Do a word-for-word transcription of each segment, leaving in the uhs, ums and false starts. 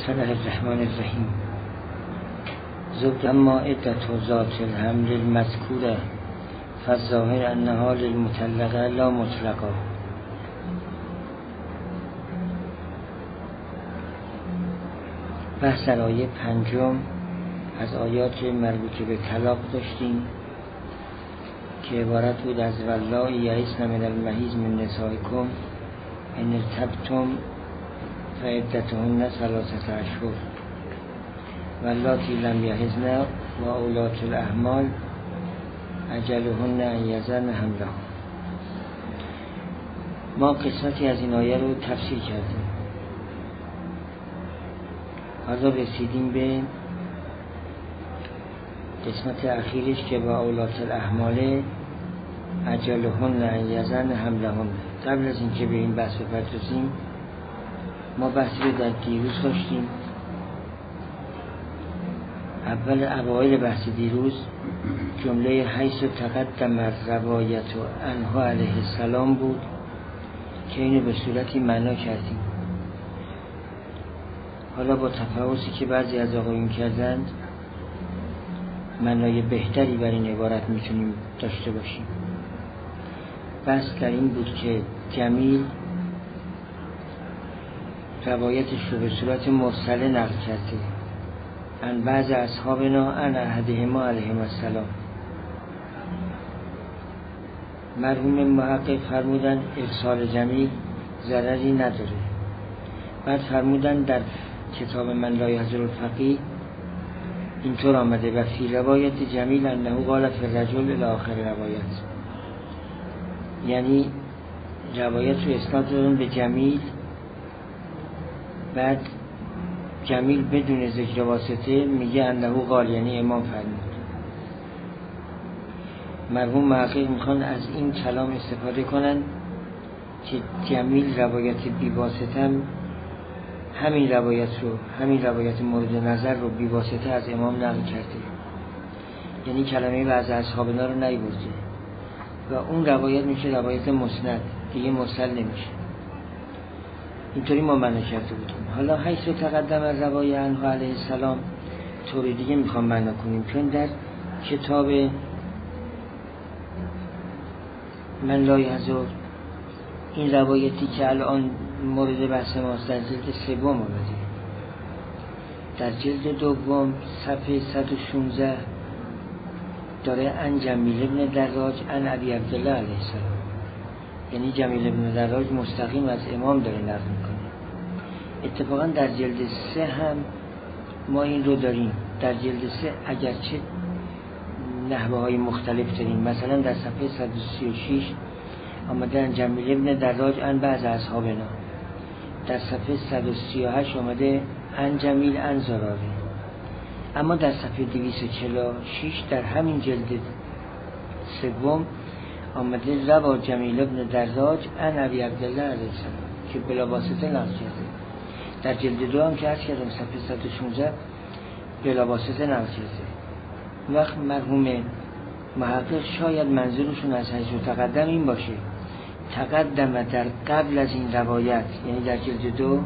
بسم الله الرحمن الرحیم. زوج اما عدت و ذات الحمل المذکوره فالظاهر انها للمطلقه لا مطلقه. بحث در آیه پنجم از آیات مربوطه به طلاق داشتیم که عبارت بود از واللائی یئسن من المحیض من نسائکم ان ارتبتم فعدتهن ثلاثة اشهر واللاتی لم یحضن و اولات الاحمال اجلهن ان یضعن حملهن. ما قسمتی از این آیه رو تفسیر کردیم. حالا رسیدیم به قسمت اخیرش که با اولات الاحمال اجلهن ان یضعن حملهن. قبل از اینکه به این بحث بپردازیم ما بحثی رو در دیروز داشتیم. اول اوایل بحث دیروز جمله حیث تقدم روایت و عنه علیه السلام بود که اینو به صورتی معنا کردیم. حالا با تفاوتی که بعضی از آقایون کردند معنای بهتری بر این عبارت میتونیم داشته باشیم. بحث در این بود که جمیل روایتش رو به صورت مرسله نقل کرده ان بعض اصحابنا ان احدهما علیهم السلام. مرحوم محقق فرمودن ارسال جمیل ضرری نداره. بعد فرمودن در کتاب من لا یحضر الفقیه اینطور آمده و فی روایت جمیل انه قال فی الرجل الی آخر روایت، یعنی روایت رو اسناد دادن به جمیل، بعد جمیل بدون ذکر واسطه میگه انه قال، یعنی امام فرمود. مرحوم محقق میخوان از این کلام استفاده کنن که جمیل روایت بی واسطه هم همین روایت رو همین روایت مورد نظر رو بی واسطه از امام نقل کرده، یعنی کلمه بعض اصحابنا رو نیورده و اون روایت میشه روایت مسند، دیگه مرسل نمیشه. اینطوری ما معنی کرده بودیم. حالا حیث تقدم از روایت عنه علیه السلام طور دیگه میخوام معنی کنیم، چون در کتاب من لا یحضر این روایتی که الان مورد بحث ماست در جلد سوم آمده، در جلد دوم صفحه صد و شانزده داره ان جمیل ابن دراج ان ابی عبدالله علیه السلام، یعنی جمیل ابن دراج مستقیم از امام داره نقل میکنه. اتفاقا در جلد سه هم ما این رو داریم. در جلد سه اگرچه نحوه های مختلف داریم، مثلا در صفحه صد و سی و شش آمده ان جمیل ابن دراج ان بعض اصحابنا، در صفحه صد و سی و هشت آمده ان جمیل ان زراره. اما در صفحه دویست و چهل و شش در همین جلد سوم آمده روا جمیل ابن دراج ان ابی عبدالله علیه السلام که بلا واسطه نقل کرده. در جلد دو هم که عرض کردم صفحه صد و شانزده بلا واسطه نقل کرده. وقت مرحوم محقق شاید منظورشون از حیث تقدم این باشه تقدم در قبل از این روایت، یعنی در جلد دو،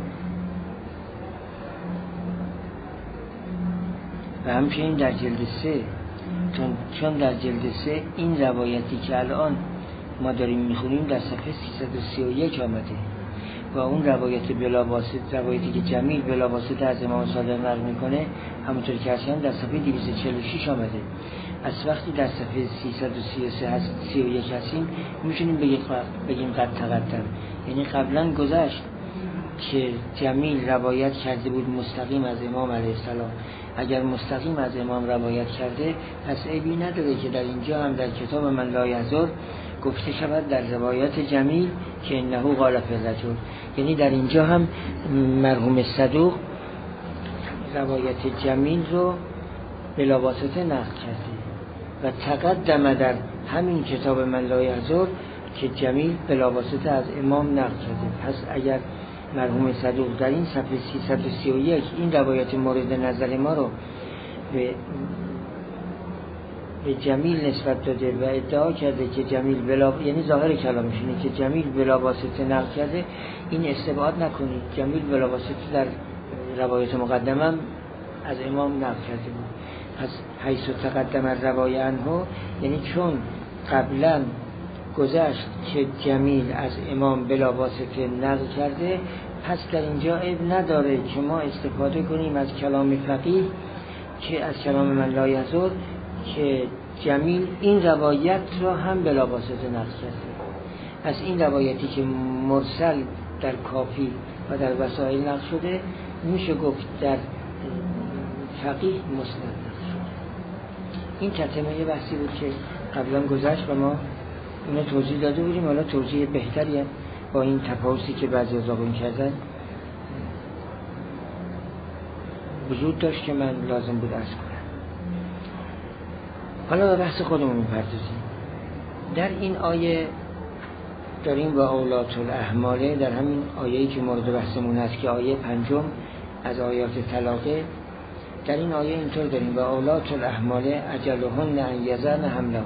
و همچنین در جلد سه، چون چون در جلد سه این روایتی که الان ما داریم میخونیم در صفحه سیصد و سی و یک آمده و اون روایت بلا واسطه، روایتی که جمیل بلا واسطه از امام صادق نقل میکنه، همونطور که هستن در صفحه دویست و چهل و شش آمده. از وقتی در صفحه سیصد و سی و سه هست، سی و یک هستیم، میشونیم بگیم بگیم قد تقدم، یعنی قبلا گذشت که جمیل روایت کرده بود مستقیم از امام علیه السلام. اگر مستقیم از امام روایت کرده پس عیبی نداره که در اینجا هم در کتاب من لا یحضر گفته شود در روایت جمیل که انه قال فی الرجل، یعنی در اینجا هم مرحوم صدوق روایت جمیل رو بلا واسطه نقل کرده و تقدم در همین کتاب من لا یحضر که جمیل بلا واسطه از امام نقل کرده. پس اگر مرحوم صدوق در این صفحه سیصد و سی و یک این روایت مورد نظر ما رو به به جمیل نسبت داده و ادعا کرده که جمیل بلا، یعنی ظاهر کلامش اینه که جمیل بلا واسطه نقل کرده، این استبعاد نکنید. جمیل بلا واسطه در روایت مقدمم از امام نقل کرده بود. پس حیث تقدم الروایه عنه، یعنی چون قبلا گذشت که جمیل از امام بلا واسطه نقل کرده، پس در اینجا عیب نداره که ما استفاده کنیم از کلام فقیه که از کلام من لا یضر که جمیل این روایت را هم بلا واسطه نقل کرده. از این روایتی که مرسل در کافی و در وسائل نقل شده، میشه گفت در فقیه مسند نقل شده. این تتمه بحثی بود که قبلا گذشت و ما اینو توضیح داده بودیم. حالا توضیح بهتری با این تفاوتی که بعضی اضافه کردن وجود داشت که من لازم بود عرض کنم. حالا به بحث خودمون میپردازیم. در این آیه داریم با اولات الاحماله، در همین آیه‌ای که مورد بحثمون هست که آیه پنجم از آیات طلاقه، در این آیه اینطور داریم با اولات الاحماله اجلهن ان یضعن حملهن.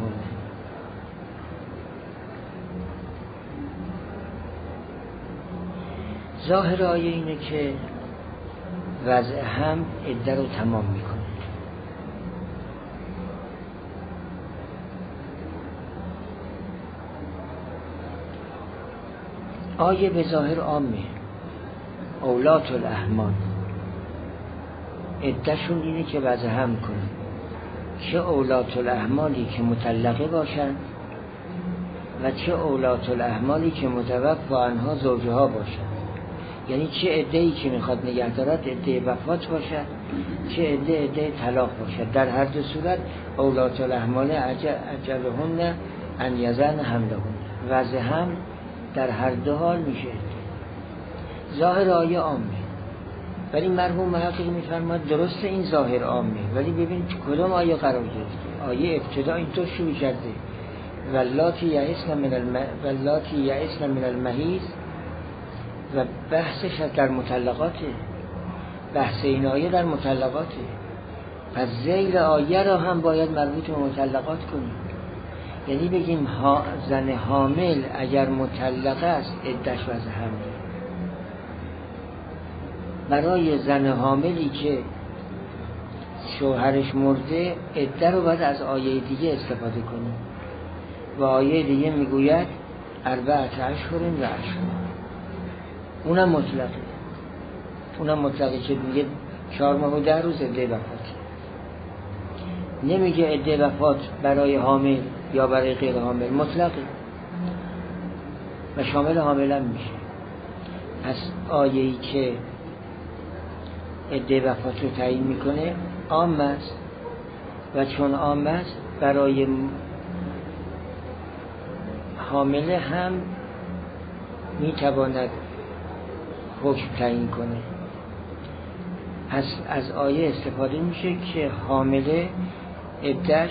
ظاهر آیه اینه که وضع هم عده رو تمام میکنه. آیه به ظاهر عامه، اولات الاحمال عدهشون اینه که وضع هم کنه، چه اولات الاحمالی که مطلقه باشن و چه اولات الاحمالی که متوفی عنها زوجها باشن. یعنی چه عده‌ای که میخواد نگه دارد عده وفات باشد، چه عده عده طلاق باشد. در هر دو صورت اولات الاحمال اجلهن ان یضعن حملهن، وضع هم در هر دو حال میشه. ظاهر آیه عامه، ولی مرحوم محقق میفرماد درسته این ظاهر عامه، ولی ببین تو کدام آیه قرار گرفته. آیه ابتدا اینطور شروع کرده واللاتی یئسن من الم... واللاتی یئسن من المحیض و بحثش در مطلقاته، بحث این آیه در مطلقاته. پس ذیل آیه را هم باید مربوط به مطلقات کنیم. یعنی بگیم ها زن حامل اگر مطلقه است عده‌اش وضع حمله. برای زن حاملی که شوهرش مرده عده رو باید از آیه دیگه استفاده کنیم و آیه دیگه میگوید اربعة اشهر و عشر، اونم مطلقه، اونم مطلقه که میگه چهار ماه و ده روز عده وفات. نمیگه عده وفات برای حامل یا برای غیر حامل، مطلقه و شامل حامل هم میشه. پس آیه‌ای که عده وفات رو تعیین میکنه عام است و چون عام است برای حامله هم میتواند حکم تعیین کنه. پس از آیه استفاده میشه که حامله عده‌اش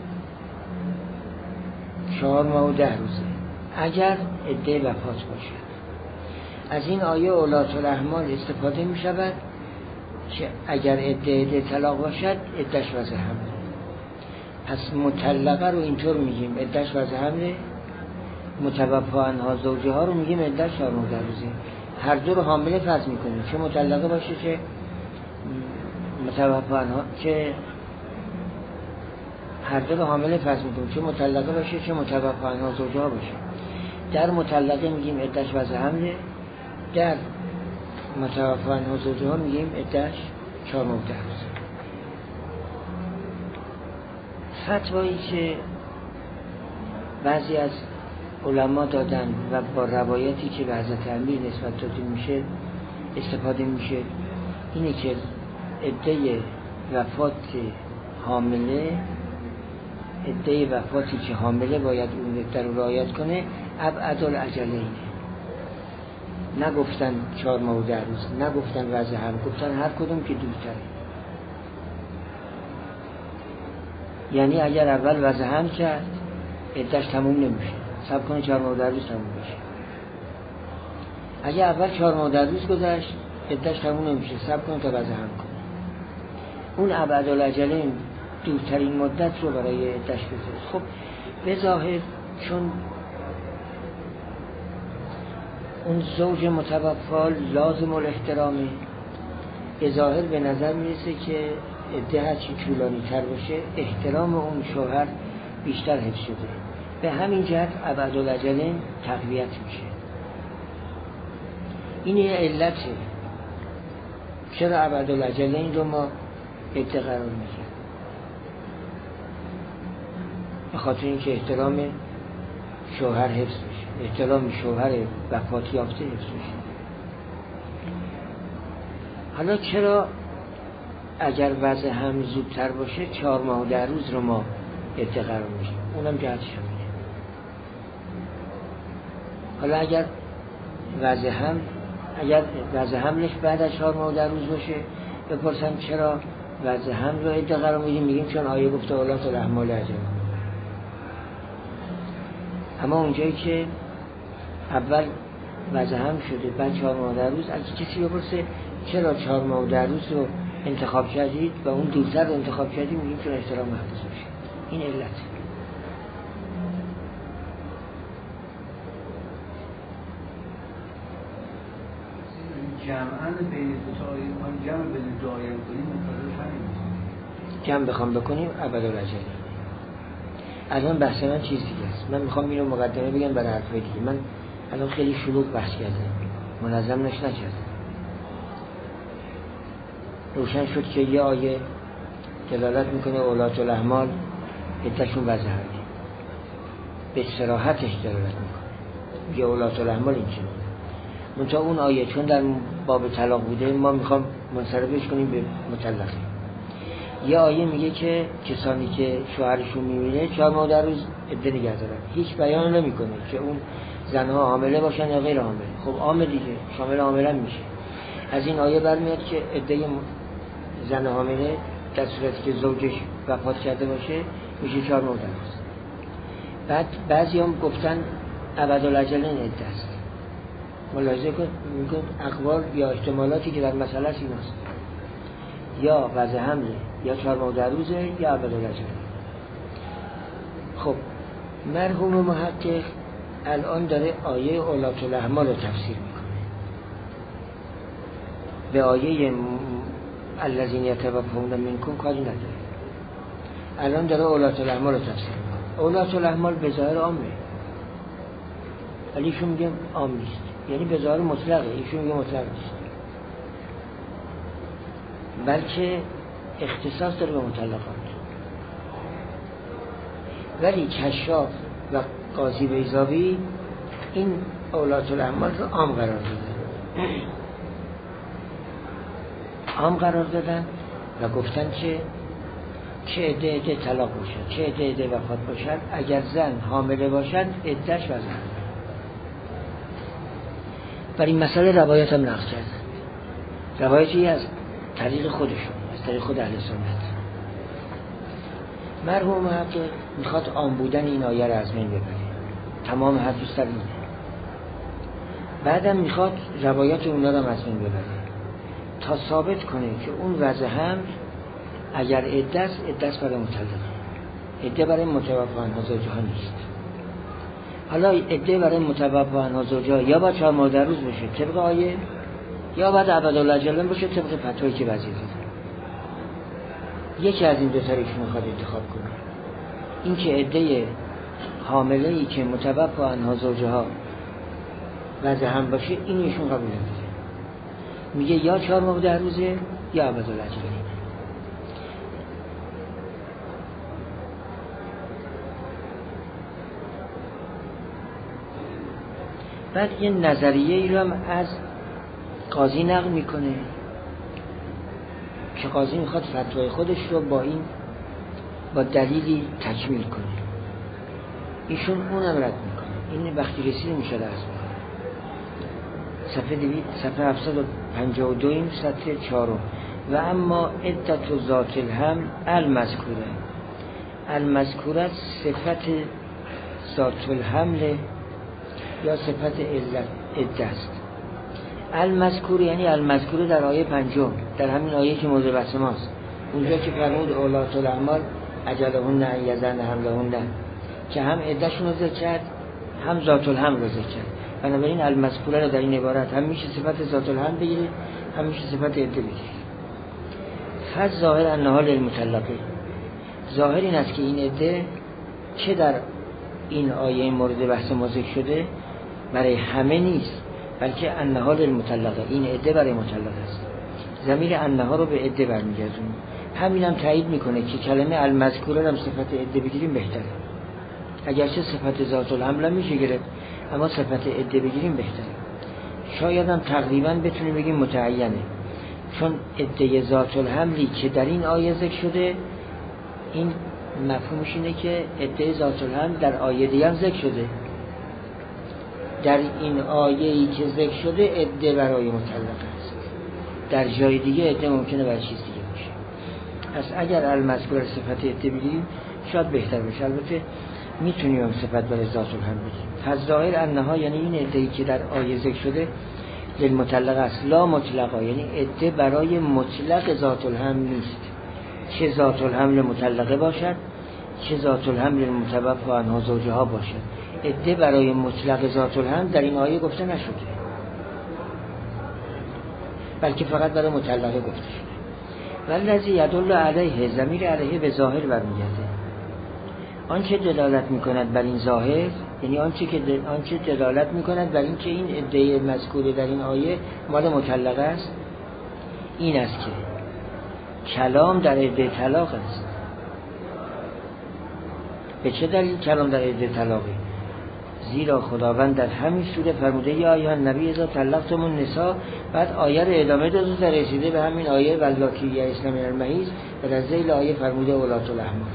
چهار ماه و ده روزه اگر عده وفات باشد. از این آیه اولات الاحمال استفاده میشود که اگر عده عده طلاق باشد عده‌اش وضع حمله. پس مطلقه رو اینطور میگیم عده‌اش وضع حمله، متوفی عنها زوجها رو میگیم عده‌اش چهار ماه و ده روزه. هر دو رو حامله فرض میکنیم، چه مطلقه باشه چه متوفی عنها، چه هر دو رو حامله فرض میکنیم، چه مطلقه باشه چه متوفی عنها زوجها باشه. در مطلقه میگیم عده‌اش وضع حمله، در متوفی عنها زوجها میگیم عده‌اش چهار ماه و ده روزه. فتوایی که بعضی از علما دادن و با روایتی که به حضرت امیر نسبت داده میشه استفاده میشه اینه که عده وفات حامله، عده وفاتی که حامله باید اون عده رو رعایت کنه ابعد الاجلین. نگفتن چهار ماه و ده روز، نگفتن وضع هم، گفتن هر کدوم که دورتره. یعنی اگر اول وضع هم کرد عده‌اش تموم نمیشه، صبر کنه چهار ماه و ده روز تموم بشه. اگر اول چهار ماه و ده روز گذشت عده‌اش تموم نمیشه، صبر کنه تا وضع هم کنه. اون ابعد الاجلین دورترین مدت رو برای عده‌اش بذاره. خب به ظاهر چون اون زوج متوفی لازم الاحترامه به ظاهر به نظر میرسه که عده هرچی طولانی تر باشه احترام اون شوهر بیشتر حفظ شده، به همین جهت ابدالاجلین تقویت میشه. این یه علته چرا ابدالاجلین رو ما عده قرار میدیم، به خاطر اینکه احترام شوهر حفظ بشه، احترام شوهر وفات یافته حفظ بشه. حالا چرا اگر وضع هم زودتر باشه چهار ماه و ده روز رو ما عده قرار میدیم؟ اونم جهتش همینه. حالا اگر وضع هم اگر وضع حملش بعد از چهار ماه و ده روز باشه بپرسن چرا وضع حمل رو عده قرار میدیم؟ میگیم چون آیه گفته اولاد الاحمال اجل. اما اونجایی که اول وضع حمل شده بعد چهار ماه و ده روز، اگه کسی بپرسه چرا چهار ماه و ده روز رو انتخاب کردید و اون دورتر رو انتخاب کردید، میگیم چون احترام محفوظ بشه. این علت. جمعاً بین دو تا آیه ما جمع بین دو آیه کنیم مطابق همین جمع بخوام بکنیم ابدالاجلین. الان بحث من چیز دیگه است. من میخوام اینو مقدمه بگم برای حرفای دیگه. من الان خیلی شلوغ بحث کردم، منظم نش نکردم. روشن شد که یه آیه دلالت میکنه اولاد الاحمال عدهشون وضع حمله، به صراحتش دلالت میکنه یه اولاد الاحمال اینجوری. منتها اون آیه چون در باب طلاق بوده ما میخوام منصرفش کنیم به مطلقه. یه آیه میگه که کسانی که شوهرشون میمیره چهار ماه در روز عده نگه دارن، هیچ بیان نمیکنه که اون زنها حامله باشن یا غیر حامله. خب عامه دیگه، شامل حامله میشه. از این آیه برمیاد که عده زن حامله در صورتی که زوجش وفات کرده باشه میشه چهار ماه در روز. بعد بعضی هم گفتن ابدالاجلین عده است. ملاحظه کن میگن اقوال یا احتمالاتی که در مسئله است ایناست، یا وضع حمله یا چهار ماه در روزه یا ابدالاجلین. خب مرحوم محقق الان داره آیه اولاد الاحمال رو تفسیر میکنه، به آیه الذین یتوفون منکم کاری نداره. الان داره اولاد الاحمال رو تفسیر میکنه. اولاد الاحمال به ظاهر عامه، ولی ایشون میگه عام نیست، یعنی به ظاهر مطلقه، ایشون میگه مطلق نیست، بلکه اختصاص داره به مطلقات. ولی کشاف و قاضی بیضاوی این اولاد الاحمال رو عام قرار دادن، عام قرار دادن و گفتن که چه عده عده طلاق باشد، چه عده عده وفات باشد، اگر زن حامله باشد عدهش وضع حمل. برای این مسئله روایت هم نقل کردن، روایتی از طریق خودشون، از طریق خود اهل سنت. مرحوم محقق میخواد عام بودن این آیه را از بین ببره، تمام حرفش سر اینه. بعدم میخواد روایت اونا را از بین ببره تا ثابت کنه که اون وضع حمل اگر عده است، عده است برای مطلقه، عده برای متوفی عنها زوجها نیست. حالا عده برای متوفی عنها زوجها یا باید چهار ماه در روز باشه طبق آیه، یا باید ابدالاجلین باشه طبق فتوایی که وزیر داده. یکی از این دو تا ایشون میخواد انتخاب کنه. این که عده حامله ای که متوفی عنها زوجها وضع حمل باشه این ایشون قبول نداره، میگه یا چهار ماه در روزه یا ابدالاجلین. بعد یه نظریه ای رو هم از قاضی نقل میکنه که قاضی میخواد فتوای خودش رو با این با دلیلی تکمیل کنه، ایشون اونم رد میکنه. این وقتی رسیده میشه درست میکنه. صفحه دوی صفحه هفتصد و پنجاه و دو این سطر چهارم. و اما عدت و ذات الحمل المذکوره، المذکوره صفت ذات الحمل یا صفت عده است. المذکور یعنی المذکور در آیه پنجم، در همین آیه که موضوع بحث ماست، اونجا که فرمود اولاد الاحمال اجلهن ان یضعن حملهن، که هم عدهشون رو ذکر کرد هم ذات الحمل رو ذکر کرد. بنابراین المذکوره رو در این عبارت هم میشه صفت ذات الحمل بگیره هم میشه صفت عده بگیره. فز ظاهر انها للمطلقه، ظاهر این است که این عده چه در این آیه مورد بحث ما ذکر شده برای همه نیست، بلکه انها للمطلقه، این عده برای مطلقه است. ضمیر انها رو به عده برمیگردونیم. همین هم تایید میکنه که کلمه المذکوره هم صفت عده بگیریم بهتره. اگرچه صفت ذات الحمل میشه گرفت، اما صفت عده بگیریم بهتره. شاید هم تقریبا بتونیم بگیم متعینه، چون عده ذات الحملی که در این آیه ذکر شده، این مفهومش اینه که عده ذات الحمل در آیه دیگه هم ذکر شده. در این آیه‌ای که ذکر شده عده برای مطلقه است، در جای دیگه عده ممکنه برای چیز دیگه باشه. پس اگر المذکور صفت عده بگیریم شاید بهتر باشه. البته میتونیم هم صفت برای ذات الحمل بگیریم. فظاهر انها یعنی این عده‌ای که در آیه ذکر شده للمطلقه است، لا مطلقه، یعنی عده برای مطلق ذات الحمل نیست، چه ذات الحمل مطلقه باشد چه ذات الحمل متوفی عنها زوجها باشد. عده برای مطلق ذات الحمل در این آیه گفته نشده، بلکه فقط برای مطلقه گفته شده. والذی یدل علیه، ضمیر علیه به ظاهر برمیگرده. آنچه دلالت میکند بر این ظاهر، یعنی آنچه که دل... آنچه دلالت میکند بر این که این عده مذکوره در این آیه مال مطلقه است، این است که کلام در عده طلاق است. به چه دلیل کلام در عده طلاقه؟ زیرا خداوند در همین سوره فرموده یا ایها النبی اذا طلقتم النساء، بعد آیه رو ادامه داده تا رسیده به همین آیه واللاتی یئسن من المحیض و در ذیل آیه فرموده اولات الاحمال.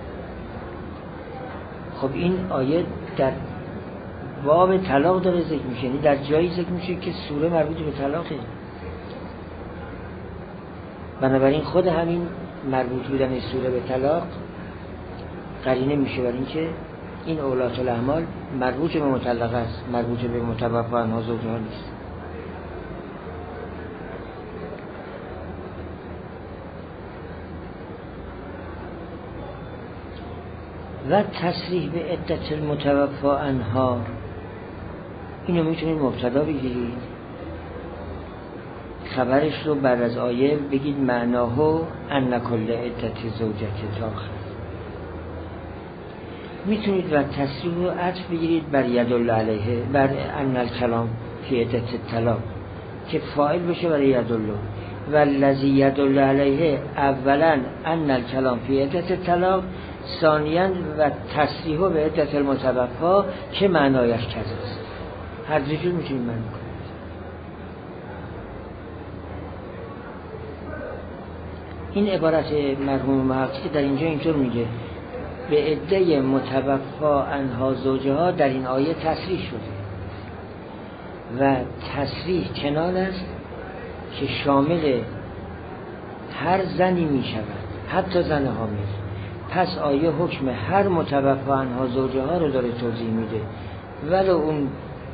خب این آیه در باب طلاق داره ذکر میشه، یعنی در جایی ذکر میشه که سوره مربوط به طلاقه. بنابراین خود همین مربوط بودن این سوره به طلاق قرینه میشه بر این که این اولات الاحمال مربوط به مطلقه است، مربوط به متوفی عنها زوجها نیست. و تصریح به عدت المتوفی عنها، اینو میتونید مبتدا بگیرید، خبرش رو بعد از آیه بگید معناهو ان کل عدت زوجت تاخر. میتونید و تصریح رو عطف بگیرید بر یدل علیه، بر ان الکلام فی عدت الطلاق، که فاعل بشه برای یدل. والذی یدل علیه اولا ان الکلام فی عدت الطلاق، ثانیاً و تصریح به عدت المتوفی که معنایش کذاست. هر دو جور میتونید معنی کنید. این عبارت مرحوم محققی که در اینجا اینطور میگه به عده متوفی عنها زوجها در این آیه تصریح شده و تصریح کنان است که شامل هر زنی میشود، حتی زن حامل. پس آیه حکم هر متوفی عنها زوجها رو داره توضیح میده، ولو اون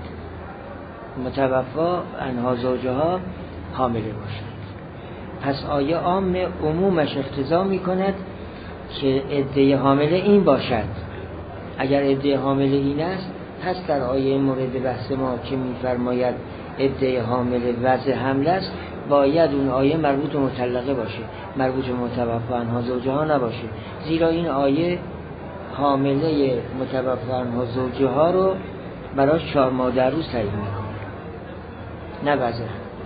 متوفی عنها زوجها حامله باشد. پس آیه عام عمومش اقتضا میکند که عده حامله این باشد. اگر عده حامله این است، پس در آیه مورد بحث ما که میفرماید عده حامله وضع حمل است، باید اون آیه مربوط به مطلقه باشه، مربوط به متوفی عنها زوجها نباشه. زیرا این آیه حامله متوفی عنها زوجها رو براش چهار ماه در روز تعیین میکنه، نه وضع.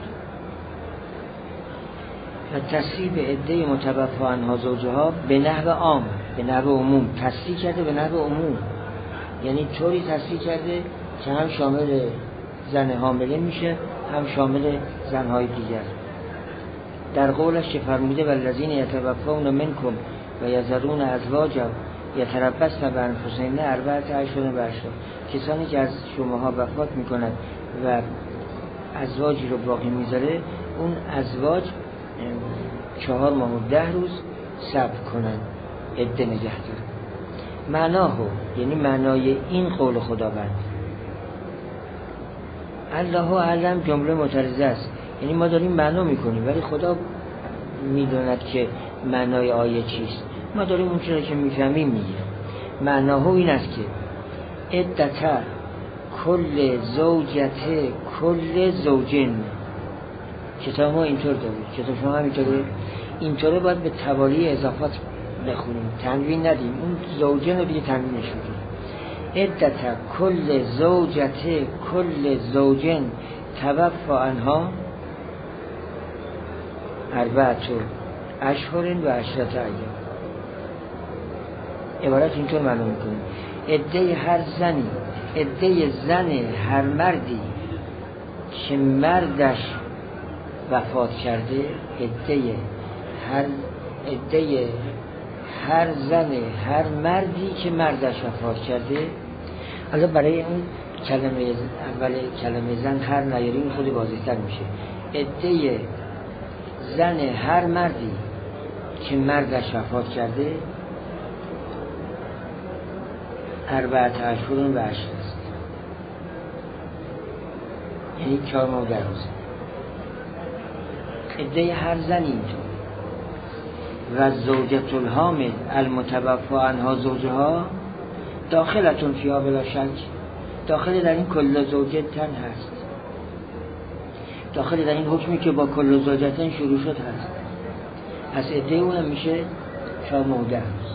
و تصریح به عده متوفی عنها زوجها به نحو عام، به نحو عموم تصریح کرده، به نحو عموم یعنی طوری تصریح کرده که هم شامل زن حامله میشه، هم شامل زنهای دیگر. در قولش که فرموده والذین یتوفون منکم و یذرون ازواجا یتربصن بانفسهن اربعة اشهر و عشرا، کسانی که از شماها وفات میکنند و ازواجی رو باقی میذاره، اون ازواج چهار ماه و ده روز صبر کنن، عده نگه دارن. معناهو یعنی معنای این قول خداوند الله اعلم جمله معترضه است، یعنی ما داریم معنا میکنیم ولی خدا میدوند که معنای آیه چیست. ما داریم اون چیزی که میفهمیم میگیم. معناهو این است که عدت کل زوجت کل زوجین، کتاب ما اینطور داره، کتاب شما همینطوره. اینطوره باید به توالی اضافات بخونیم، تنوین ندیم. اون زوجه رو دیگه تنوینش بدیم. عدت کل زوجت کل زوجن توفا عنها اربعت اشهر و عشرة ایام. عبارت اینطور معلوم میکنیم عده هر زنی، عده زن هر مردی که مردش وفات کرده، عده هر عده هر زن هر مردی که مردش وفات کرده. حالا برای اون کلمه اول کلمه زن هر نیاریم خود واضح‌تر میشه. عده زن هر مردی که مردش وفات کرده اربعت اشهر و عشر است، یعنی چهار ماه و ده روز. عده هر زن اینطور. و زوجة الحامل المتوفی عنها زوجها داخلتون فیها بلا شک، داخل در این کل زوجتن هست، داخل در این حکمی که با کل زوجتن شروع شد هست. پس عده اونم میشه چهار ماه و ده روز.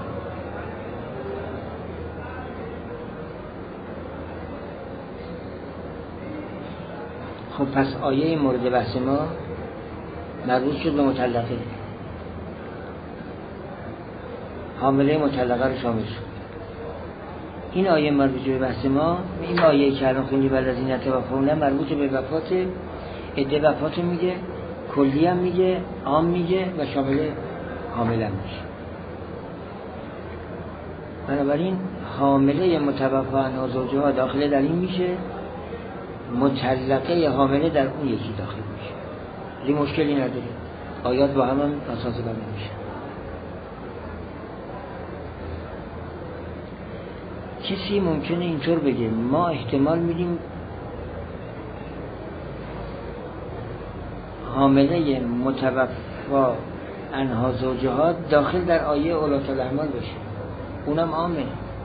خب پس آیه مورد بحث ما مربوط شد به مطلقه، حامله مطلقه رو شامل شد. این آیه مربوط به بحث ما، این آیه که الان خوندی بعد از این اتفاقونه مربوط به وفات، عده وفات میگه، کلی هم میگه، عام میگه و شامل حامله میشه. بنابراین حامله متوفی عنها زوجها داخل در این میشه، مطلقه حامله در اون یکی داخل میشه. این مشکلی نداره، آیات با هم هم اساس بنا میشه. کسی ممکنه اینطور بگه ما احتمال میدیم حامله متوفی عنها زوجها داخل در آیه اولاة الاحمال بشه، اونم عامه.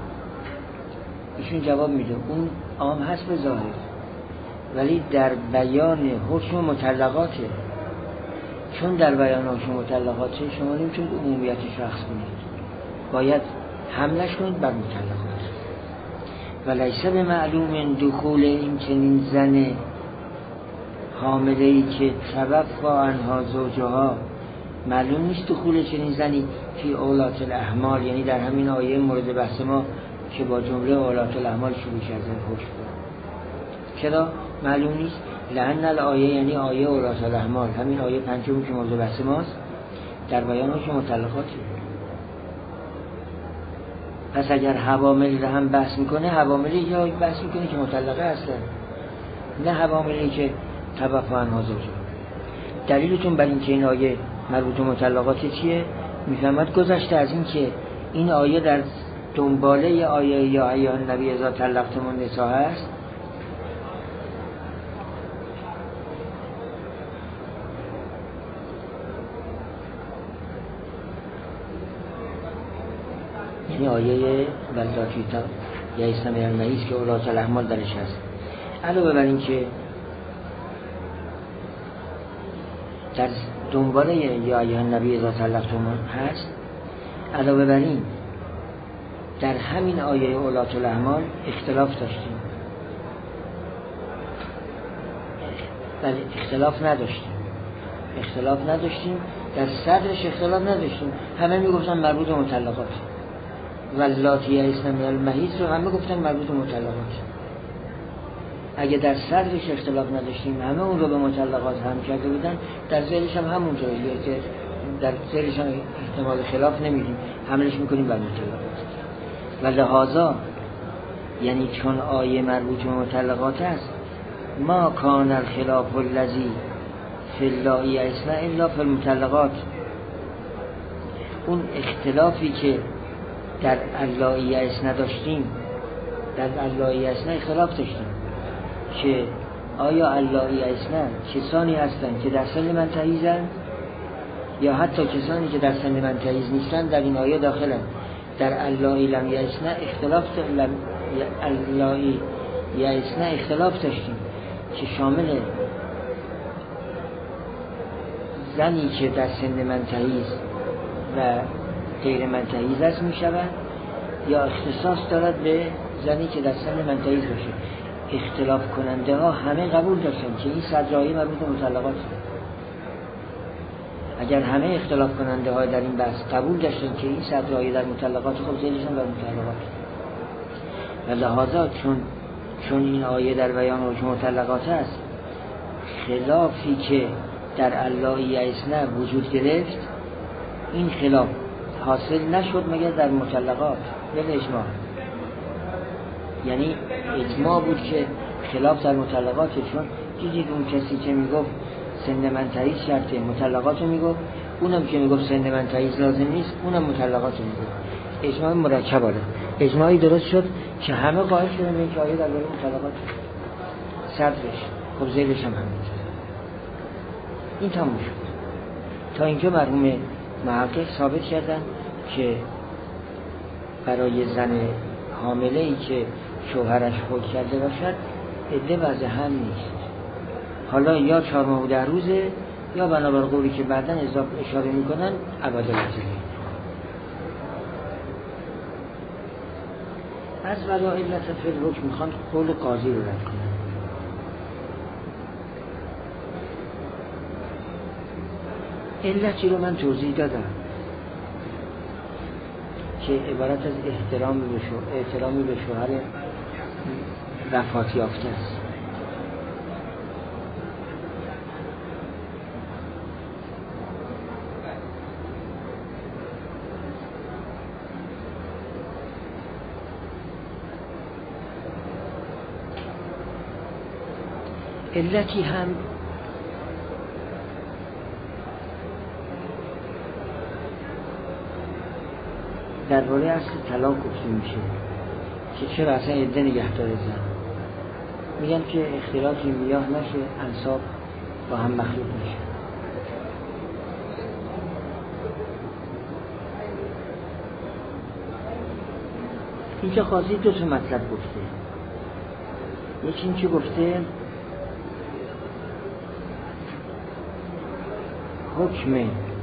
ایشون جواب میده اون عام هست به ظاهر، ولی در بیان حکم مطلقاته. چون در بیان حکم مطلقاته شما نمیتونید عمومیت شخص کنید، باید حملش کنید بر مطلقات. و لیس به معلوم دخول این چنین زن حامله‌ای که توفی عنها زوجها، معلوم نیست دخول چنین زنی فی اولاة الاحمال، یعنی در همین آیه مورد بحث ما که با جمله اولاة الاحمال شروع شده حکم. چرا معلوم نیست؟ لأن الآیه یعنی آیه اولاة الاحمال، همین آیه پنجم که مورد بحث ماست، در بیان که مطلقاتی. پس اگر حوامل رو هم بحث میکنه، حواملی یا بحث میکنه که مطلقه هستن، نه حواملی که توفی عنها زوجها. دلیلتون بر این که این آیه مربوط به مطلقات چیه؟ میفهمد گذشته از این که این آیه در دنباله آیه یا ایها النبی اذا طلقتم النساء هست. یعنی آیه واللاتی یئسن من المحیض که اولاة الاحمال درش هست. علاوه بر این که در دنباله یا ایها النبی اذا طلقتم هست، علاوه بر این در همین آیه اولاة الاحمال اختلاف داشتیم، ولی اختلاف نداشتیم اختلاف نداشتیم در صدرش اختلاف نداشتیم. همه میگفتن مربوط به مطلقات، واللاتی یئسن من المحیض رو همه گفتن مربوط به مطلقات. اگه در صدرش اختلاف نداشتیم، همه اون رو به مطلقات هم کرده بودن، در ذیلش هم همونطوره، در ذیلش هم احتمال خلاف نمیدیم، حملش میکنیم بر مطلقات. و لحاظا یعنی چون آیه مربوط به مطلقات است، ما کان الخلاف الذی فی اللائی یئسن الا فی المطلقات، اون اختلافی که در اللائی یئسن داشتیم، در اللائی یئسن اختلاف داشتیم که آیا اللائی یئسن کسانی هستند که در سن منتهیزند یا حتی کسانی که در سن منتهیز نیستند در این آیه داخلند. در اللائی لم یئسن اختلاف اللائی یئسن اختلاف داشتیم که شامل زنی که در سن منتهی است و غیر منتهی است می شود، یا اختصاص دارد به زنی که در سن منتهی باشه. اختلاف کننده ها همه قبول داشتن که این صدرایی مربوط به مطلقات است. اگر همه اختلاف کننده ها در این بحث قبول داشتن که این صدرایی در مطلقات، خب زیرشون در مطلقات و لحاظا چون چون این آیه در بیان حکم مطلقات است، خلافی که در الله یئسن وجود گرفت، این خلاف حاصل نشد مگر در مطلقات به اجماع. یعنی اجماع بود که خلاف در مطلقات، چون دیدید اون کسی که میگفت سن منتهی شرطه مطلقات رو میگفت، اونم که میگفت سن منتهی لازم نیست اونم مطلقات رو میگفت. اجماع مرکب آره. اجماعی درست شد که همه قائل شدن به اینکه آیه در باره مطلقات صدرش، خب زیرش هم همین این تموم شد. تا اینجا مرحوم محقق ثابت کردن که برای زن حامله ای که شوهرش فوت کرده باشد عده وضع هم نیست. حالا یا چهار ماه و ده روزه یا بنابر قولی که بعداً اضافه اشاره میکنن ابدالعزلی. از ولا علت فی الحکم میخوان قول قاضی رو رد کنن. علتی رو من توضیح دادم که عبارت از احترام به شوهر، احترامی به شوهر وفات یافته است. علتی هم درباره اصل طلاق گفته میشه که چرا اصلا عده نگه داره زن. میگن که اختلاطی میاه نشه، انساب با هم مخلوط نشه. اینجا قاضی دو تا مطلب گفته. یکی این که گفته حکم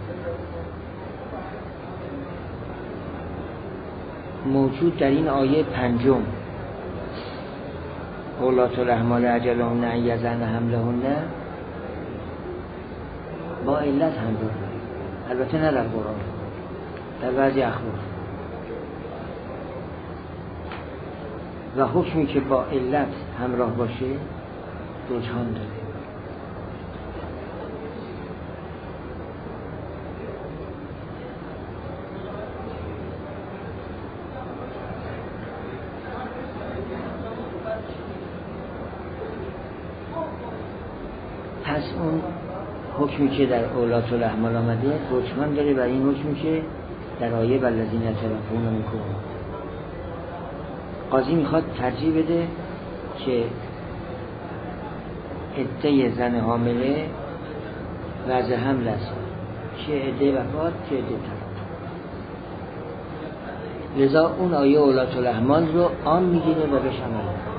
موجود در این آیه پنجم اولات الاحمال اجلهن ان یضعن حملهن با علت همراه، البته نه در قرآن، در بعضی اخبار، و حکمی که با علت همراه باشه رجحان داره. پس اون حکمی که در اولات الاحمال آمده رجحان داره و این حکمی که در آیه والذین یتوفون منکم. قاضی میخواد ترجیح بده که عده زن حامله وضع حمل است، چه عده وفات چه عده طلاق. لذا اون آیه اولات الاحمال رو عام میگیره و بهش عمل میکنه.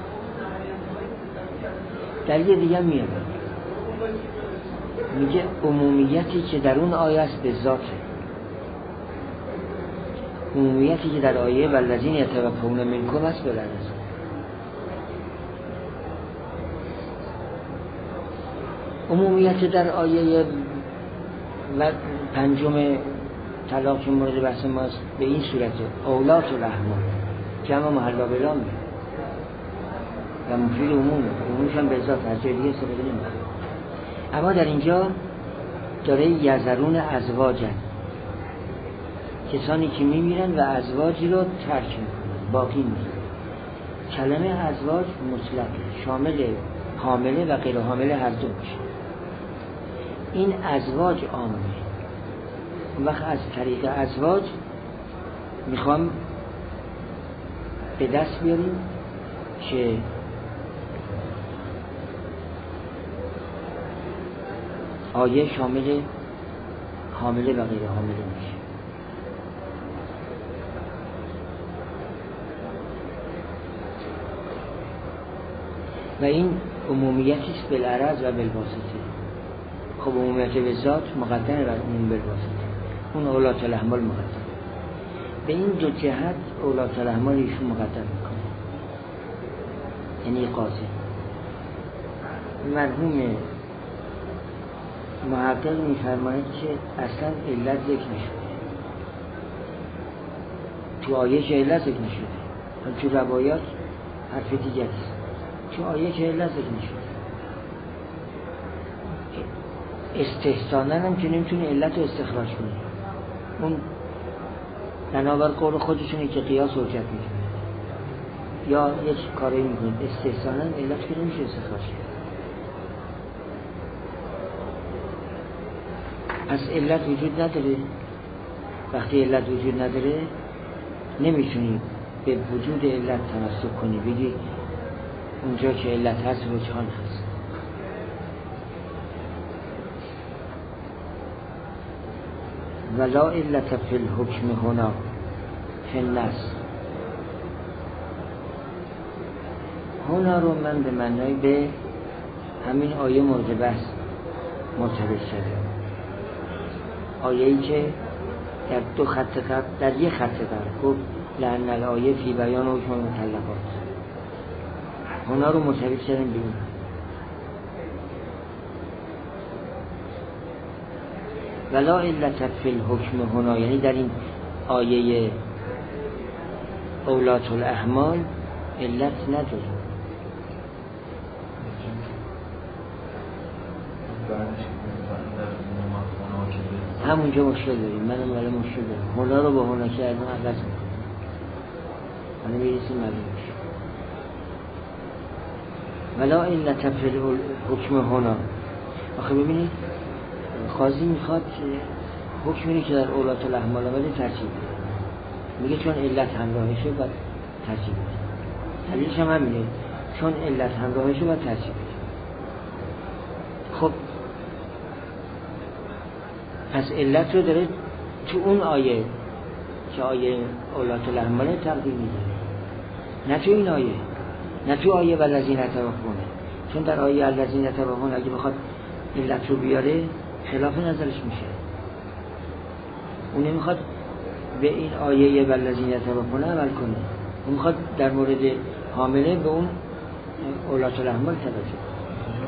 دلیل دیگه میاد میگه عمومیتی که در اون آیه است به ذاته، عمومیتی که در آیه والذین یتوفون منکم است بلد است. عمومیت در آیه پنجم طلاق که مورد بحث ماست به این صورته اولات الاحمال جمع محلا بلا میاد و مفید عمومه، عمومش هم به ذات از جای دیگه استفاده نمیکنه. اما در اینجا داره یذرون ازواجن، کسانی که میمیرن و ازواجی رو ترک میکنن باقی میکنن. کلمه ازواج مطلقه، شامل حامله و غیر حامله هر دو میشه. این ازواج عامه. اون وقت از طریق ازواج میخوام به دست بیاریم که آیه شامل حامله و غیر حامله میشه. و این عمومیتی است بالعرض و بالواسطه. خب عمومیت به ذات مقدمه بر عموم بالواسطه، اون اولات الاحمال مقدم. به این دو جهت اولات الاحمال ایشون مقدم میکنه. یعنی قاضی مرحوم محقق میفرماید که اصلا علت ذکر نشده، تو آیه که علت ذکر نشده، تو روایات حرف دیگه است، تو آیه که علت ذکر نشده. استحسانا هم که نمیتونه علت رو استخراج کنه، اون بنابر قول خودشونه که قیاس حجت میکنه یا یک کاری میکنه، استحسانا علت که نمیشه استخراج کنه. پس علت وجود نداره. وقتی علت وجود نداره نمیتونی به وجود علت تناسب کنی، بگی اونجا که علت هست رجحان هست. ولا علت فی الحکم هنا فی النص. هنا رو من به معنای به همین آیه مورد بحث مرتبط شده، آیه‌ای که در دو خط قبل، در یک خط قبل گفت لأن الآیه فی بیان حکم المطلقات، هنا رو مرتبط شدن به اون. ولا علت فی الحکم هنا، یعنی در این آیه اولات الاحمال علت نداره. همونجا مشکل داریم، منم ولی مشکل دارم. هنا رو با هنا که الان عوض میکنم، منو میرسیم معلوم میشه. ولا علت فی الحکم هنا. آخه ببینید قاضی میخواد حکمی که در اولات الاحمال آمده ترتیب بده، میگه چون علت همراهشه باید ترتیب بده. دلیلش هم همینه، چون علت همراهشه باید ترتیب بده. خب پس علت رو داره تو اون آیه که آیه اولات الاحمال تقدیم میده، نه تو این آیه، نه تو آیه والذین یتوفون. چون در آیه الذین یتوفون اگه بخواد علت رو بیاره خلاف نظرش میشه. اون نمیخواد به این آیه والذین یتوفون عمل کنه، اون میخواد در مورد حامله به اون اولات الاحمال توجه کنه.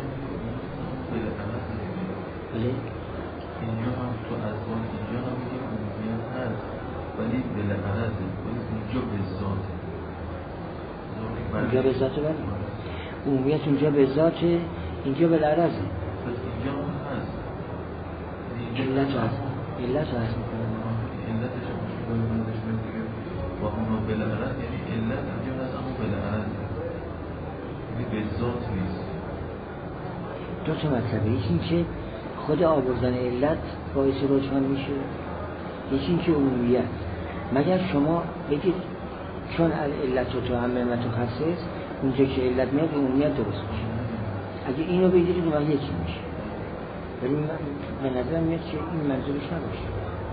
بله اینجا هم تو ازوان اینجا هم میگه عمومیت هست ولی بلعرضه، اینجا به ذاته، اینجا به ذاته. بله عمومیت اونجا به ذاته، اینجا بلعرضه. پس اینجا هم هست علت هست، علت هست میکنه. علتش هم میشه میگه با اونا بلعرض، یعنی علت اینجا هست اما بلعرضه، یعنی به ذات نیست. دو تا مطلبه، یکی این که خود آوردن علت باعث رجحان میشه، یکی این که عمومیت. مگر شما بگید چون علت رو تو همه متو خصیص، اونجا که علت میاد عمومیت درست میشه. اگه اینو بگیرید اون وقت یکی میشه، ولی من به نظرم میاد که این منظورش نباشه.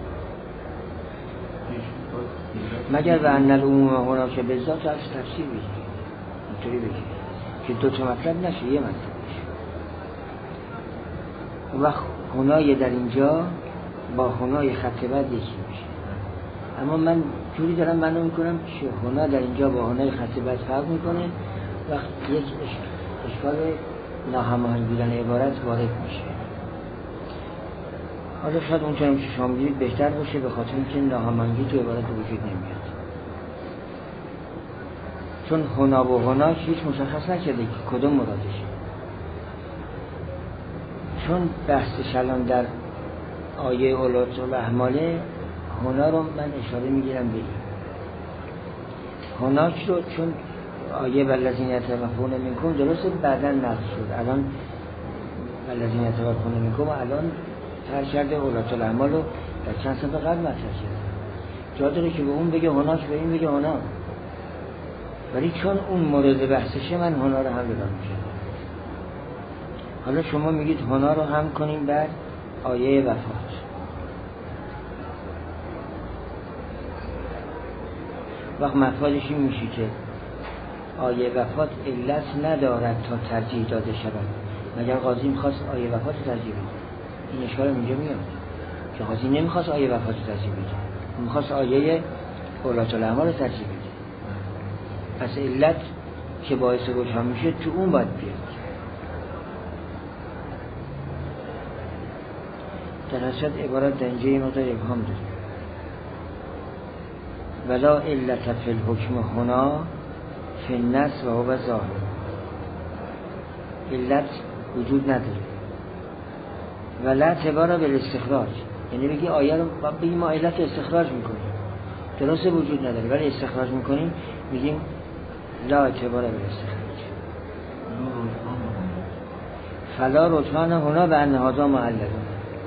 مگر و ان العموم هنا که به ذات از تفسیر بگیرید، اینطوری بگیرید که دو تا مطلب نشه، یه مطلب بشه. و هنای در اینجا با هنای خط بعد یکی میشه. اما من جوری دارم معلوم میکنم که هنا در اینجا با هنای خط بعد فرق میکنه، وقت یک اشکال ناهماهنگ بودن عبارت وارد میشه. حالا شاید اون چنان که شما می‌دونید بهتر باشه، به خاطر اینکه ناهماهنگی تو عبارت وجود نمیاد. چون هنا و هنا هیچ مشخص نکرده که کدوم مرادشه. چون بحثش الان در آیه اولات الاحماله، هنا رو من اشاره میگیرم به این هناش رو، چون آیه والذین یتوفون منکم درسته بعداً نقل شد، الان والذین یتوفون منکم الان تر کرده اولات الاحمال رو در چند صفحه قبل مطرح کرده. جا داره که به اون بگه هناش، به این بگه هنا، ولی چون اون مورد بحثشه من هنا رو هم بدم میشه. حالا شما میگید هنا رو هم کنیم بر آیه وفات. وقت مفادش این میشه که آیه وفات علت ندارد تا ترجیح داده شود، مگر قاضی میخواست آیه وفات ترجیح بده. این اشکال اینجا میاد که قاضی نمیخواست آیه وفات رو ترجیح بده، میخواست آیه اولاة الاحمال رو ترجیح بده. پس علت که باعث روشن میشه تو اون باید بیاد. در حسد عبارت در اینجا یه مقدار ابهام داره. ولا علت فی الحکم هنا فی النص و هو ظاهر. علت وجود نداره. ولا اعتبار بالاستخراج، یعنی بگی آیه رو بگیم ما علت استخراج میکنیم، درسته وجود نداره ولی استخراج میکنیم، میگیم لا اعتبار بالاستخراج. فلا رجحان هنا به ان هذا معلل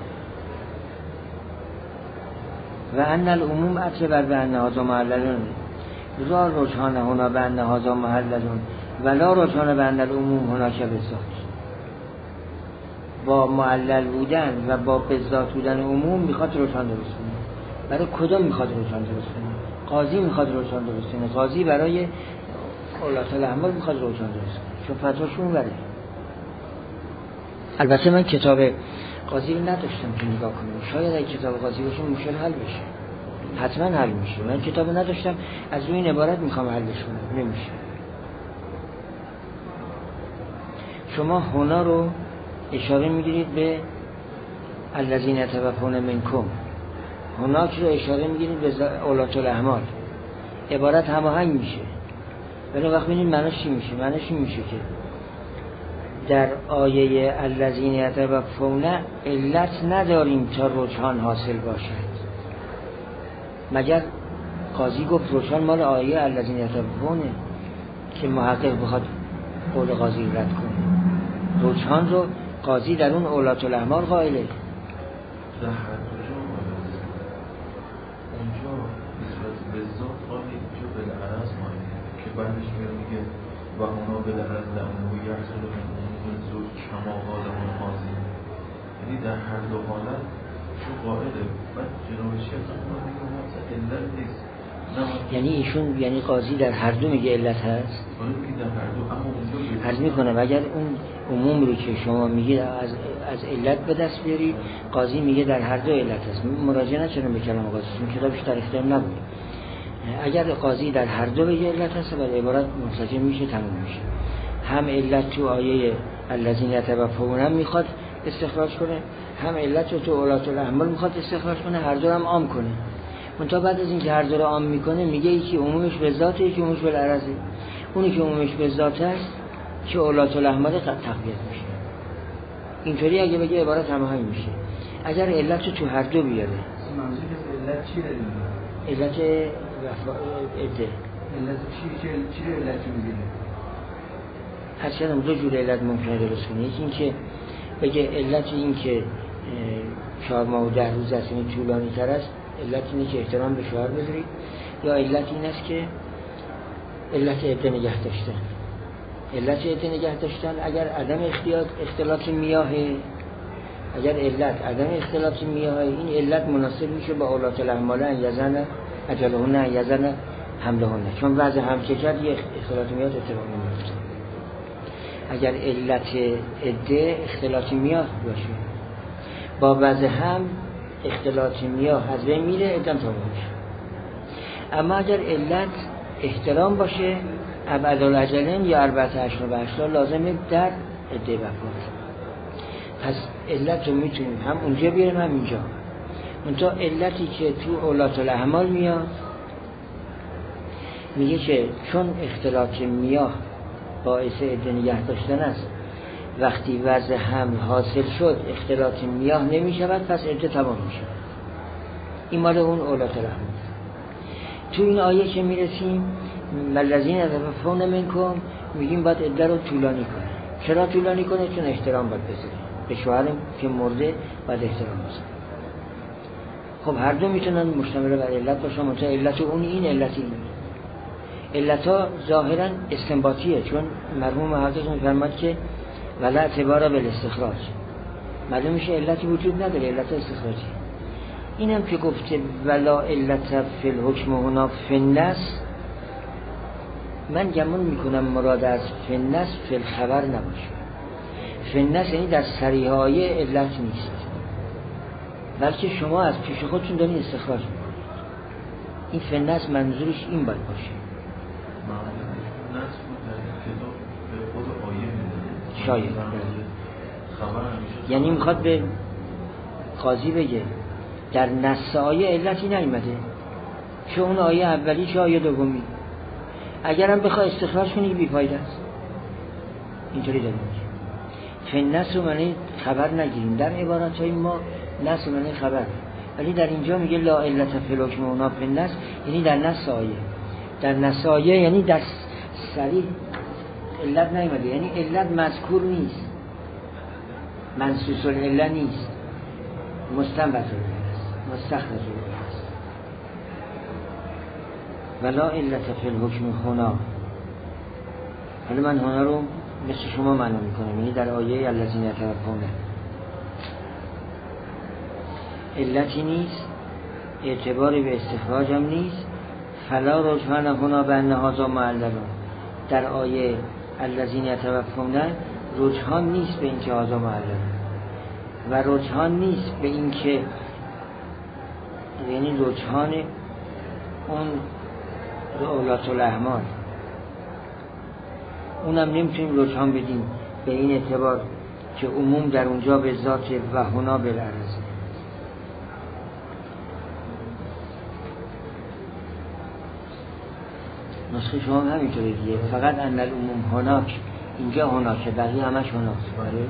و ان العموم اعتبر به ان هذا معلل. لا رجحان هنا به ان هذا معلل ولا رجحان به ان العموم هنا که بذات. با معلل بودن و با بذات بودن عموم میخواد رجحان درست کنه. برای کدوم میخواد رجحان درست کنه؟ قاضی میخواد رجحان درست کنه. قاضی برای اولاة الاحمال میخواد رجحان درست کنه، چون فتواشون بره. البته من کتاب قاضی رو نداشتم که نگاه کنم، شاید اگه کتاب قاضی باشه مشکل حل بشه، حتما حل میشه. من کتاب نداشتم، از روی این عبارت میخوام حلش کنم، نمیشه. شما هنا رو اشاره میگیرید به الذین یتوفون منکم، هناک رو اشاره میگیرید به اولاة الاحمال، عبارت هماهنگ میشه. ولی وقت ببینید معناش چی میشه؟ معناش این میشه که در آیه الذین یتوفون علت نداریم تا رجحان حاصل باشد. مگر قاضی گفت رجحان مال آیه الذین یتوفونه که محقق بخواد قول قاضی رد کنه؟ رجحان رو قاضی در اون اولاة الاحمال قائله. در هر دو جا مالیده اونجا به صورت بذات قالی، اینجا بالعرض مالیده که بعدش میگه میگه و اونا بالعرض لعنه و یحصل من اون زود کما قال اون قاضی. یعنی در هر دو حالت چون قائله. بعد جناب شیخ اون میگه مثلا علت نیست، یعنی ایشون یعنی قاضی در هر دو میگه علت هست. عرض میکنم اگر اون عموم رو که شما میگید از از علت به دست بیارید، قاضی میگه در هر دو علت هست. مراجعه نکنید به کلام قاضی، چون کتابش در اختیار نبود. اگر قاضی در هر دو بگه علت هست، ولی عبارت منسجم میشه، تموم میشه. هم علت تو آیه الذین یتوفون هم میخواد استخراج کنه، هم علت تو اولاة الاحمال میخواد استخراج کنه، هر دو هم عام کنه. منتها بعد از اینکه هر دو رو عام میکنه میگه یکی عمومش به ذاته، یکی عمومش به العرضه. اونی که عمومش به ذات است که اولاة الاحمال تقویت میشه. اینطوری اگه بگه عبارت هماهنگ میشه. اگر علت تو هر دو بیاره، منظور که علت چی داریم؟ علت وفا عده. علت چی چی چی علت میگیره؟ هر چند دو جور علت ممکنه درست کنه. یکی این که بگه علت این که چهار ماه و ده روز است، این طولانی تر است، علت اینه که احترام به شوهر بذارید. یا علت این است که علت عده نگه داشتن. علت عده نگه داشتن اگر عدم اختیار اختلاط میاه، اگر علت عدم اختلاط میاه، این علت مناسب میشه با اولاة الاحمال ان یزن اجلهن ان یزن حملهن، چون وضع هم که کرد یه اختلاط میاه اتفاق نمیفته. اگر علت عده اختلاط میاه باشه با وضع هم اختلاط میاه از بین میره، عدم تمام میشه. اما اگر علت احترام باشه، ابعدالاجلین یا اربعه اشهر و اشهر لازمه در عده وفات. پس علت رو میتونیم هم اونجا بیاریم هم اینجا. منتها علتی که تو اولاة الاحمال میاد میگه که چون اختلاط میاه باعث عده نگه داشتن است، وقتی وضع حمل حاصل شد اختلاط میاه نمی شود، پس عده تمام می شود. این مال اون اولاة الاحمال. تو این آیه که می رسیم الذین یتوفون منکم، میگیم باید عده رو طولانی کنه. چرا طولانی کنه؟ چون احترام باید بذاره به شوهرم که مرده، باید احترام بذاره. خب هر دو میتونن مشتمل بر علت باشن، منتها علت اون این علت این. علت ها ظاهرا استنباطیه، چون مرحوم محقق میفرماد که ولا اعتبار بالاستخراج، معلوم میشه علتی وجود نداره، علت استخراجی. اینم که گفته ولا علت فی الحکم هنا فی النص، من گمان میکنم مراد از فی النص فی الخبر نباشه. فی النص یعنی در صریحه آیه علت نیست، بلکه شما از پیش خودتون دارین استخراج میکنید. این فنس منظورش این باید باشه. شاید یعنی میخواد به قاضی بگه در نص آیه علتی نیامده، چه اون آیه اولی چه آیه دومی، اگرم بخواه استخراج کنی بی فایده است. اینطوری داریم فنس رو معنی خبر نگیریم در عبارت های ما، نص معنی خبر، ولی در اینجا میگه لا علت فی الحکم هنا فنس، یعنی در نص آیه. در نص آیه یعنی در صریح علت نیامده، یعنی علت مذکور نیست، منصوص العله نیست، مستنبط العله است، مستخرج العله است. ولا علت فی الحکم هنا. حالا من هنا رو مثل شما معنا میکنم، یعنی در آیه الذین یتوفون علتی نیست، اعتباری به استخراج هم نیست. فلا رجحان هنا به ان هذا معلل. در آیه الذین یتوفون رجحان نیست به اینکه هذا معلل، و رجحان نیست به اینکه، یعنی رجحان اون اولات الاحمال اونم نمیتونیم رجحان بدیم به این اعتبار که عموم در اونجا به ذات و هنا بالعرض. نسخه شما هم همینطوره دیگه، فقط ان العموم هناک، اینجا هناکه، بقیه همش هناست. بله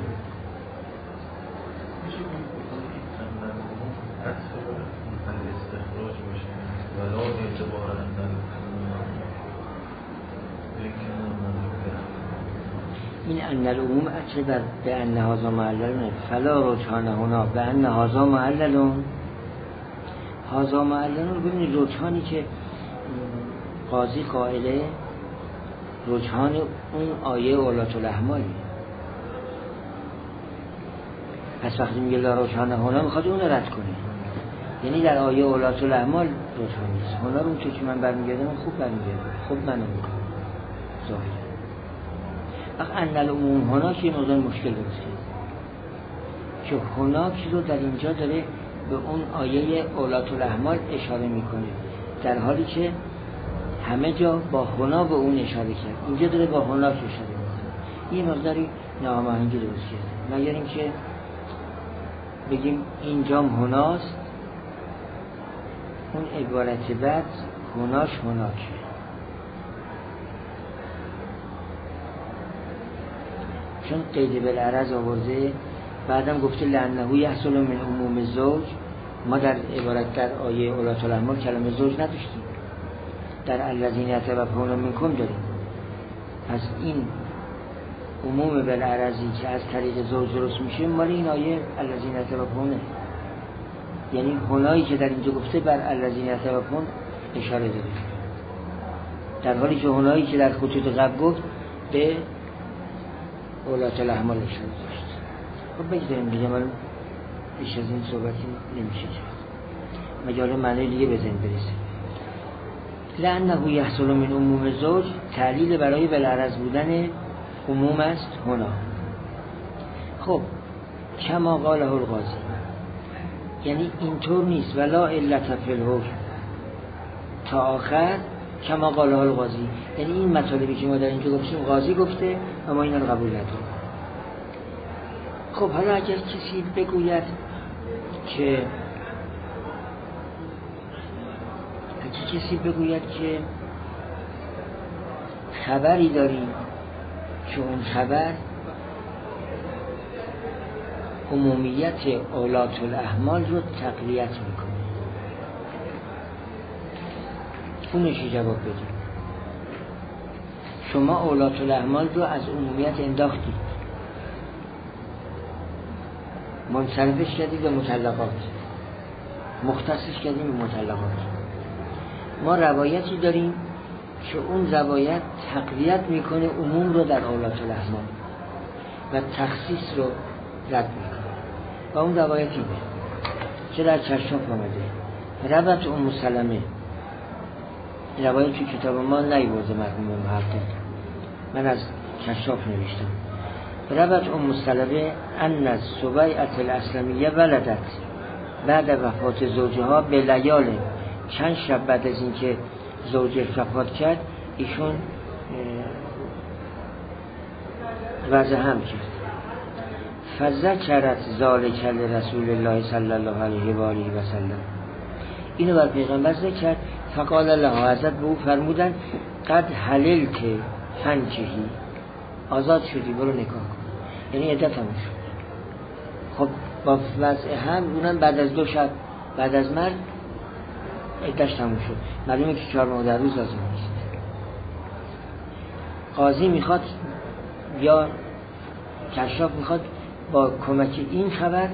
این ان العموم اصل بر به ان هذا معلل، فلا رجحان هنا به ان هذا معلل. هذا معلل رو ببینید، رجحانی که قاضی قائله رجحان اون آیه اولات الاحمالی. پس وقتی میگه لا رجحان هنا میخواد اون رو رد کنه، یعنی در آیه اولات الاحمال رجحان نیست. هنا رو اون چه که من برمیگردم خوب برمیگردم، خوب منو میکنم ظاهره. وقت ان العموم هناک یه مقدار مشکل درست کرد که هناک رو در اینجا داره به اون آیه اولات الاحمال اشاره میکنه، در حالی که همه جا با هنا به اون اشاره کرد، اینجا داره با هناک اشاره میکنه. یه مقداری ناهماهنگی درست کرد، مگر اینکه بگیم اینجام هناست، اون عبارت بعد هناش هناک. چون قید بالعرض آورده، بعدم گفته لعنه یحصل من عموم زوج. ما در عبارت در آیه اولات الاحمال کلمه زوج نداشتیم، در الذین یتوفون منکم داریم. پس این عموم بالعرضی که از طریق زوج درست میشه مال این آیه الذین یتوفونه، یعنی هنایی که در اینجا گفته بر الذین یتوفون اشاره داره، در حالی که هنایی که در خطوط قبل گفت به اولات الاحمال اشاره داشت. خب بگذاریم دیگه، من بیش از این صحبتی نمیشه کرد، مجال معنی دیگه بزن برسه. لعنه یحصل من عموم زوج تعلیل برای بالعرض بودن عموم است هنا. خب کما قاله القاضی، یعنی اینطور نیست ولا علت فی الحکم تا آخر کما قاله القاضی، یعنی این مطالبی که ما در اینجا گفتیم قاضی گفته و ما اینا رو قبول نداریم. خب حالا اگر کسی بگوید که اگر کسی بگوید که خبری داریم که اون خبر عمومیت اولات الاحمال رو تقویت میکنه، اونشی جواب بدیم. شما اولات الاحمال رو از عمومیت انداختید، منصرفش کردید به مطلقات، مختصش کردیم به مطلقات. ما روایتی داریم که اون روایت تقویت میکنه عموم رو در اولات الاحمال و تخصیص رو رد میکنه، و اون روایتی اینه که در کشاف آمده. روایت ام سلمه، روایت توی کتاب ما نیورده مرحوم محقق، من از کشاف نوشتم. روایت ام سلمه ان سبیعة الاسلمیه ولدت بعد وفات زوجها به لیال، چند شب بعد از اینکه زوجش وفات کرد ایشون وضع هم کرد. فذکرت ذلک لرسول الله صلی الله علیه و آله و سلم، اینو بر پیغمبر ذکر کرد. فقال له، حضرت به او فرمودن قد حللت فانکحی، آزاد شدی برو نکاح کن، یعنی عدت تموم شد. خب با وضع هم اونم بعد از دو شب بعد از مرگ عدتش تموم شد، معلومه که چهار ماه در روز لازم نیست. قاضی میخواد یا کشاف میخواد با کمک این خبر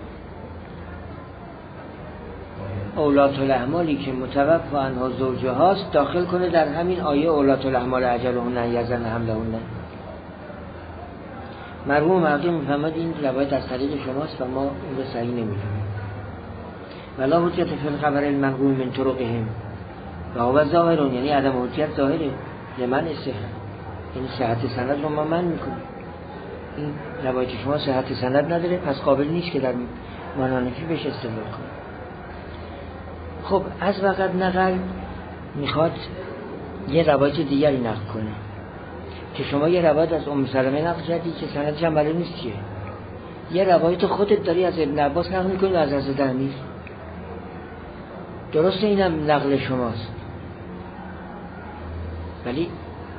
اولاد الاحمالی که متوفی عنها زوجهاست داخل کنه در همین آیه اولاد الاحمال اجلهن یضعن حملهن. مرحوم مردم میفهمد این روایت از طریق شماست و ما اون رو صحیح نمیدونیم. ولا حجت فی الخبر المنقول من طرقهم و هو ظاهر، یعنی عدم حجت ظاهره لمن صحت، یعنی صحت سند رو ما من میکنیم. این روایت شما صحت سند نداره، پس قابل نیست که در منانفی بهش استدلال کنه. خب از وقت نقل میخواد یه روایت دیگری نقل کنه که شما یه روایت از ام سلمه نقل کردی که سندش هم معلوم نیست چیه، یه روایت خودت داری از ابن عباس نقل میکنی و از حضرت امیر. درسته اینم نقل شماست، ولی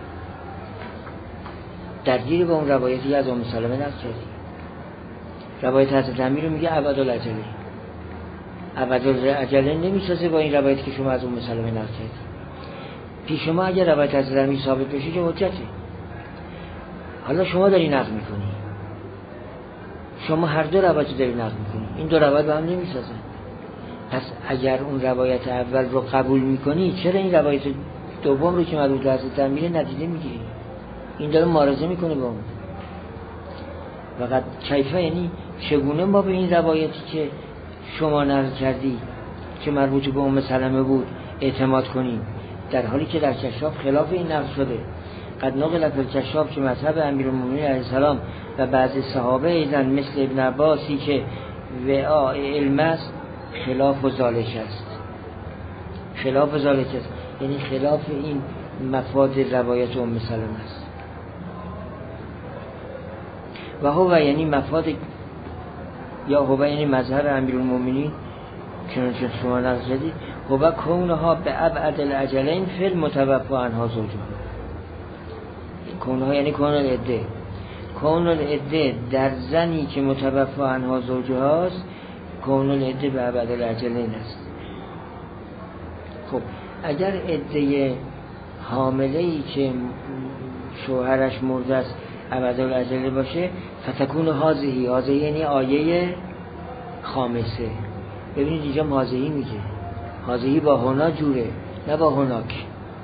درگیر با اون روایتی از ام سلمه نقل کردی. روایت حضرت امیر رو میگه ابدالعجله، ابدالعجله نمیسازه با این روایتی که شما از ام سلمه نقل کردی. پیش شما اگر روایت حضرت امیر ثابت بشه که حجته. حالا شما داری نقل میکنی، شما هر دو روایت داری نقل میکنی، این دو روایت با هم نمیسازن. پس اگر اون روایت اول رو قبول میکنی، چرا این روایت دوم رو که مربوط به حضرت امیر ندیده میگیری؟ این داره معارضه میکنه با اون. فقط کیفه، یعنی چگونه ما به این روایتی که شما نقل کردی که مربوط به ام سلمه بود اعتماد کنیم، در حالی که در کشاف خلاف این نقل شده. قد نقل فی الکشاف که مذهب امیرالمومنین علیه السلام و بعضی صحابه ایزن مثل ابن عباسی که وعاء علم است خلاف و ذالک است، خلاف و ذالک است، یعنی خلاف این مفاد روایت ام سلمه است. و هو یعنی مفاد، یا هو یعنی مظهر امیرالمومنین چنانچه شما نقل کردید، هو کونها به ابعد الاجلین فی المتوفی عنها زوجها. کونها یعنی کون العده، کون العده در زنی که متوفی عنها زوجهاست، کون العده به ابعد الاجلین است. خب اگر عده حامله ای که شوهرش مرده است ابعد الاجله باشه، فتکون هازهی، هازهی یعنی آیه خامسه. ببینید اینجا هازهی میگه، هازهی با هنا جوره نه با هناک.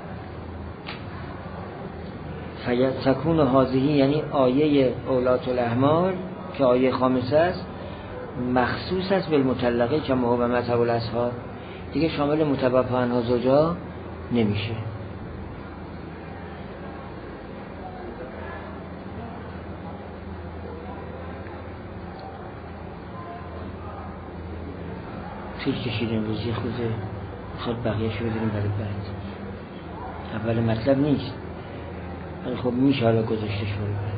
فتکون هازهی یعنی آیه اولاد الاحمال که آیه خامسه است، مخصوص است به المطلقه که ما به مذهب الاصحاب، دیگه شامل متوفی عنها زوجها نمیشه. طول کشید امروزی خود خود بقیه شو بدونیم برای بعد. اول مطلب نیست، ولی خب میشه حالا گذاشته شده.